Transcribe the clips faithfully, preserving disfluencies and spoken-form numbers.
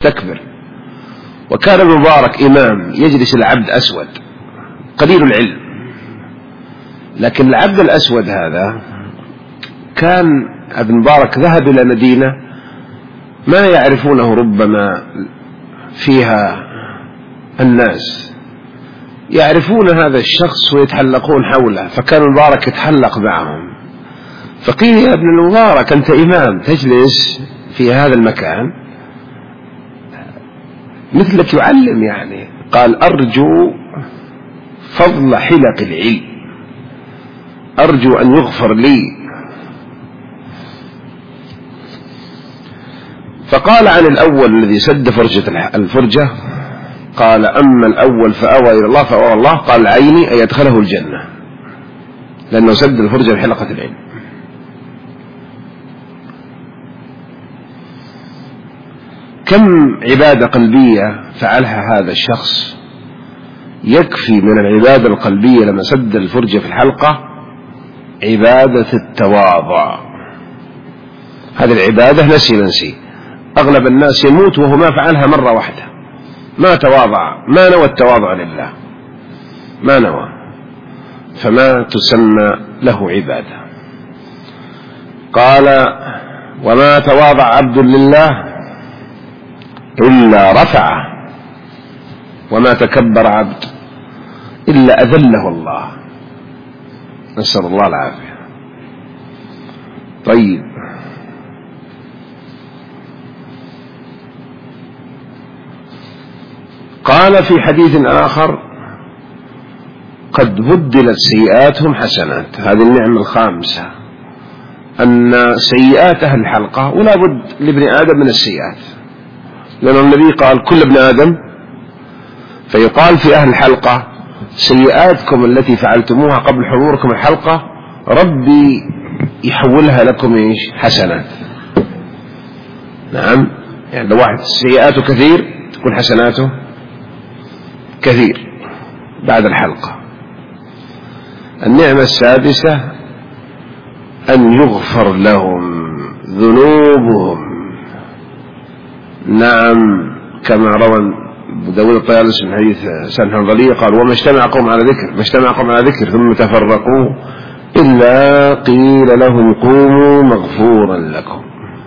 تكبر. وكان المبارك إمام يجلس العبد أسود قليل العلم، لكن العبد الأسود هذا كان ابن مبارك ذهب إلى مدينة ما يعرفونه ربما فيها الناس، يعرفون هذا الشخص ويتحلقون حوله، فكان المبارك يتحلق معهم. فقيل يا ابن المبارك أنت إمام تجلس في هذا المكان مثلك يعلم يعني. قال أرجو فضل حلق العلم، أرجو أن يغفر لي. فقال عن الأول الذي سد فرجة الفرجة، قال أما الأول فأوى إلى الله فأوى الله، قال عيني أن يدخله الجنة لأنه سد الفرجة بحلقة العلم. كم عبادة قلبية فعلها هذا الشخص. يكفي من العبادة القلبية لما سد الفرجة في الحلقة عبادة التواضع. هذه العبادة نسي نسي أغلب الناس يموت وهو ما فعلها مرة واحدة، ما تواضع، ما نوى التواضع لله، ما نوى، فما تسمى له عبادة. قال وما تواضع عبد لله إلا رفعه، وما تكبر عبد إلا أذله الله، نسأل الله العافية. طيب قال في حديث آخر قد بدلت سيئاتهم حسنات. هذه النعمة الخامسة، أن سيئات أهل الحلقة ولا بد لابن آدم من السيئات، لأن النبي قال كل ابن آدم، فيقال في أهل الحلقة سيئاتكم التي فعلتموها قبل حضوركم الحلقة ربي يحولها لكم إيش حسنات. نعم، يعني لو واحد سيئاته كثير تكون حسناته كثير بعد الحلقة. النعمة السادسة أن يغفر لهم ذنوبهم. نعم، كما روى أبو داود الطيالسي من حديث سهل الحنظلي قال وما اجتمع قوم على ذكر ما اجتمع قوم على ذكر ثم تفرقوا إلا قيل لهم قوموا مغفورا لكم.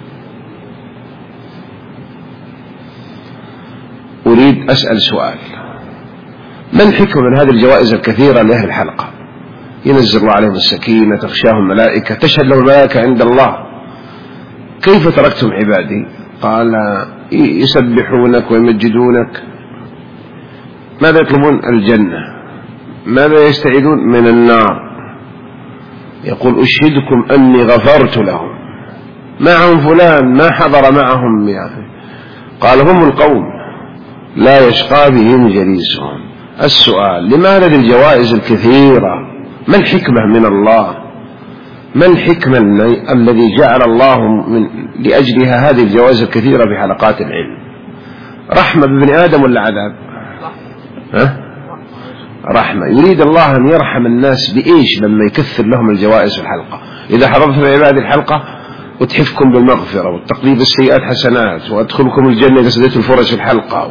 أريد أسأل سؤال، ما الحكمة من هذه الجوائز الكثيرة لأهل الحلقة؟ ينزل الله عليهم السكينة، تغشاهم ملائكة، تشهد لهم الملائكة عند الله. كيف تركتم عبادي؟ قال يسبحونك ويمجدونك. ماذا يطلبون؟ الجنة. ماذا يستعيدون؟ من النار. يقول أشهدكم أني غفرت لهم. معهم فلان ما حضر معهم يعني. قال هم القوم لا يشقى بهم جليسهم. السؤال لماذا الجوائز الكثيرة؟ ما الحكمة من الله؟ ما الحكمة الذي جعل الله من لأجلها هذه الجوائز الكثيرة في حلقات العلم؟ رحمة بابن آدم ولا عذاب؟ ها؟ رحمة. يريد الله أن يرحم الناس بإيش لما يكثر لهم الجوائز في الحلقة؟ إذا حضرتم عباد الحلقة وتحفكم بالمغفرة وتقليب السيئات حسنات وأدخلكم الجنة إذا سديت الفرج في الحلقة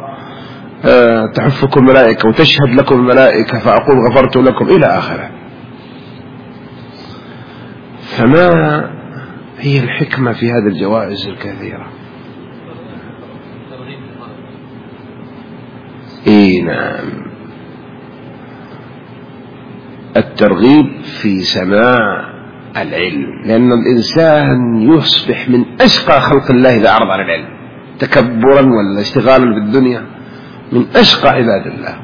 وتحفكم ملائكة وتشهد لكم الملائكة فأقول غفرت لكم إلى آخره. فما هي الحكمة في هذه الجوائز الكثيرة؟ إيه نعم، الترغيب في سماع العلم، لأن الإنسان يصبح من أشقى خلق الله إذا أعرض عن العلم تكبرا ولا اشتغالا بالدنيا، من أشقى عباد الله.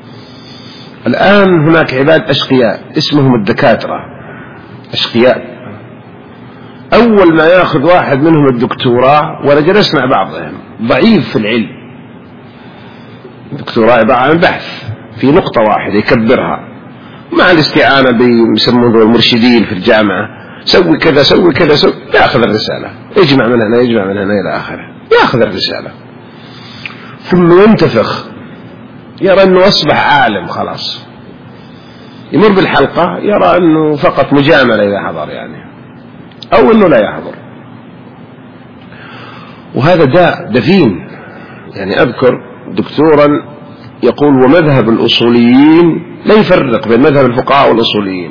الآن هناك عباد أشقياء اسمهم الدكاترة، أشقياء. أول ما يأخذ واحد منهم الدكتوراه ولا جلس مع بعضهم ضعيف في العلم، الدكتوراه عبارة عن بحث في نقطة واحدة يكبرها مع الاستعانة بيسمونه المرشدين في الجامعة، سوي كذا سوي كذا سوي، يأخذ الرسالة، يجمع من هنا يجمع من هنا إلى آخره، يأخذ الرسالة ثم ينتفخ، يرى أنه أصبح عالم خلاص. يمر بالحلقة يرى أنه فقط مجاملة إذا حضر يعني، أو أنه لا يحضر. وهذا داء دفين يعني أذكر دكتورا يقول ومذهب الأصوليين لا يفرق بين مذهب الفقهاء والأصوليين،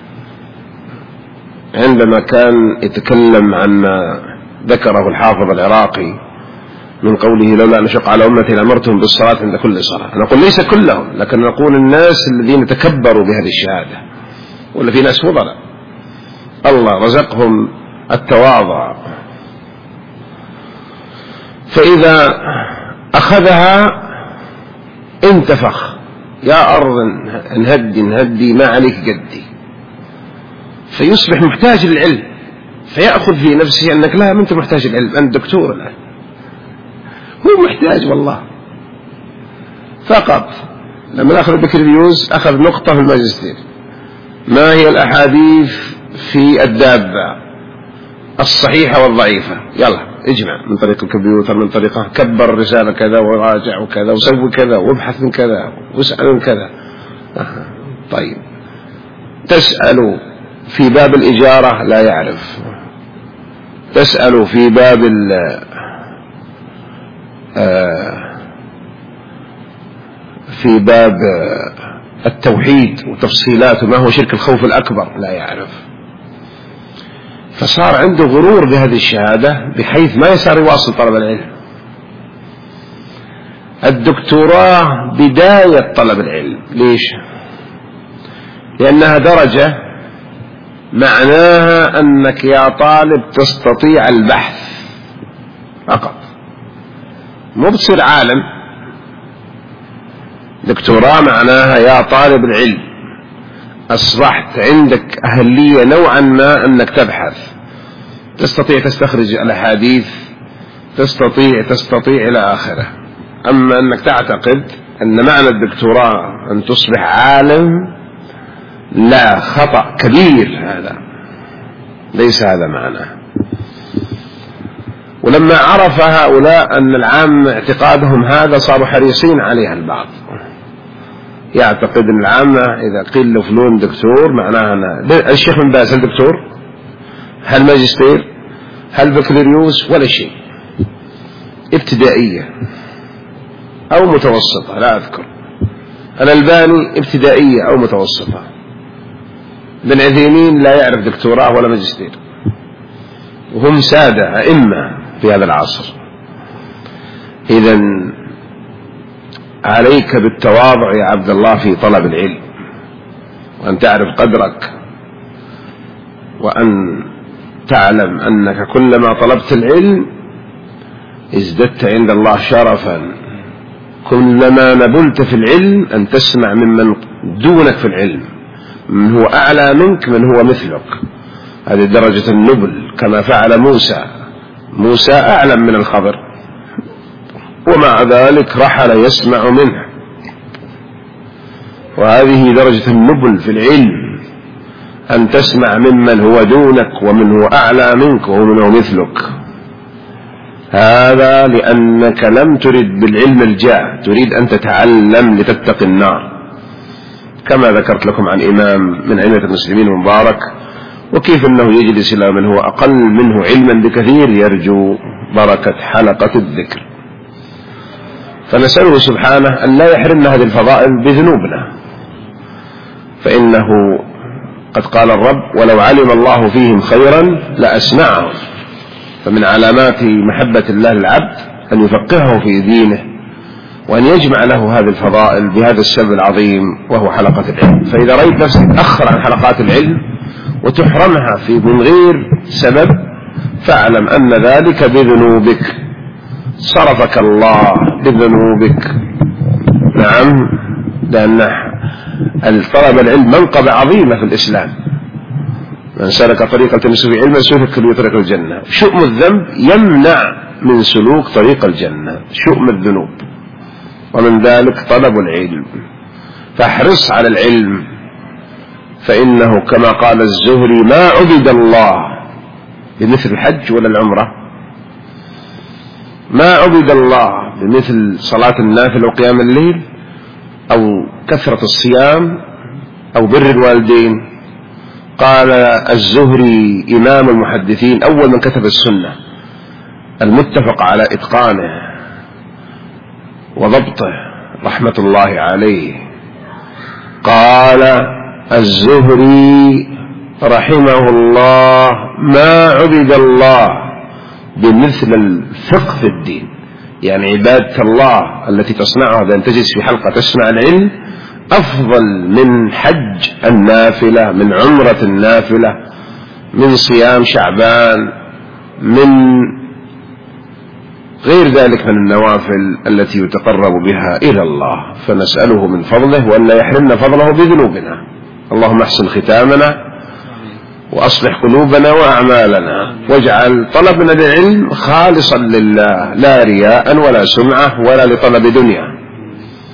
عندما كان يتكلم عن ما ذكره الحافظ العراقي من قوله لولا أن أشق على أمتي لأمرتهم بالصلاة عند كل صلاة. نقول ليس كلهم، لكن نقول الناس الذين تكبروا بهذه الشهادة، ولا في ناس فضلاء الله رزقهم التواضع، فإذا أخذها انتفخ يا أرض انهدي انهدي ما عليك قدي، فيصبح محتاج للعلم، فيأخذ في نفسه أنك لا، ما أنت محتاج للعلم، أنت دكتور الآن. هو محتاج والله، فقط لما أخذ بكالوريوس أخذ نقطة في الماجستير، ما هي الأحاديث في الدابة الصحيحة والضعيفة، يلا اجمع من طريق الكمبيوتر، من طريقه كبر الرسالة كذا وراجع وكذا وسوي كذا وابحث من كذا واسأل من كذا. أه. طيب تسأل في باب الإجارة لا يعرف، تسأل في باب آه في باب التوحيد وتفصيلاته ما هو شرك الخوف الأكبر لا يعرف، فصار عنده غرور بهذه الشهادة بحيث ما يسار يواصل طلب العلم. الدكتوراه بداية طلب العلم، ليش؟ لأنها درجة معناها أنك يا طالب تستطيع البحث فقط، مو بتصير عالم. دكتوراه معناها يا طالب العلم أصبحت عندك أهلية نوعا ما أنك تبحث، تستطيع تستخرج الأحاديث، تستطيع تستطيع إلى آخره. أما أنك تعتقد أن معنى الدكتوراه أن تصبح عالم، لا، خطأ كبير، هذا ليس هذا معناه. ولما عرف هؤلاء أن العام اعتقادهم هذا صاروا حريصين عليها. البعض يعتقد أن العامة إذا قيل له فلان دكتور معناها أنا الشيخ بن باز، هل دكتور؟ هل ماجستير؟ هل بكالوريوس؟ ولا شيء، ابتدائية أو متوسطة لا أذكر. الألباني ابتدائية أو متوسطة. ابن عثيمين لا يعرف دكتوراه ولا ماجستير، وهم سادة أئمة في هذا العصر. إذن عليك بالتواضع يا عبد الله في طلب العلم، وأن تعرف قدرك، وأن تعلم أنك كلما طلبت العلم ازددت عند الله شرفا. كلما نبلت في العلم أن تسمع ممن دونك في العلم، من هو أعلى منك، من هو مثلك. هذه درجة النبل، كما فعل موسى. موسى أعلم من الخضر، ومع ذلك رحل يسمع منه. وهذه درجة النبل في العلم، أن تسمع ممن هو دونك ومن هو أعلى منك ومن هو مثلك. هذا لأنك لم ترد بالعلم الجاه، تريد أن تتعلم لتتقي النار، كما ذكرت لكم عن إمام من أئمة المسلمين مبارك، وكيف أنه يجلس إلى من هو أقل منه علما بكثير يرجو بركة حلقة الذكر. فنسأله سبحانه أن لا يحرمنا هذه الفضائل بذنوبنا، فإنه قد قال الرب ولو علم الله فيهم خيرا لأسمعهم. فمن علامات محبة الله للعبد أن يفقهه في دينه، وأن يجمع له هذه الفضائل بهذا السبب العظيم وهو حلقة العلم. فإذا رأيت نفسك تأخر عن حلقات العلم وتحرمها في من غير سبب، فاعلم أن ذلك بذنوبك، صرفك الله بذنوبك. نعم، لأن طلب العلم منقبة عظيمة في الإسلام. من سلك طريقا يلتمس فيه علما سلك له طريق الجنة. شؤم الذنب يمنع من سلوك طريق الجنة، شؤم الذنوب، ومن ذلك طلب العلم. فاحرص على العلم، فإنه كما قال الزهري ما عبد الله بمثل الحج ولا العمرة، ما عبد الله بمثل صلاة النافل وقيام الليل أو كثرة الصيام أو بر الوالدين. قال الزهري إمام المحدثين أول من كتب السنة المتفق على إتقانه، وضبطه رحمة الله عليه. قال الزهري رحمه الله: ما عبد الله بمثل الفقه في الدين، يعني عبادة الله التي تصنعها بأن تجلس في حلقة تسمع العلم أفضل من حج النافلة، من عمرة النافلة، من صيام شعبان، من غير ذلك من النوافل التي يتقرب بها إلى الله. فنسأله من فضله وأن لا يحرمنا فضله بذنوبنا. اللهم احسن ختامنا وأصلح قلوبنا وأعمالنا، واجعل طلبنا للعلم خالصا لله لا رياء ولا سمعة ولا لطلب دنيا.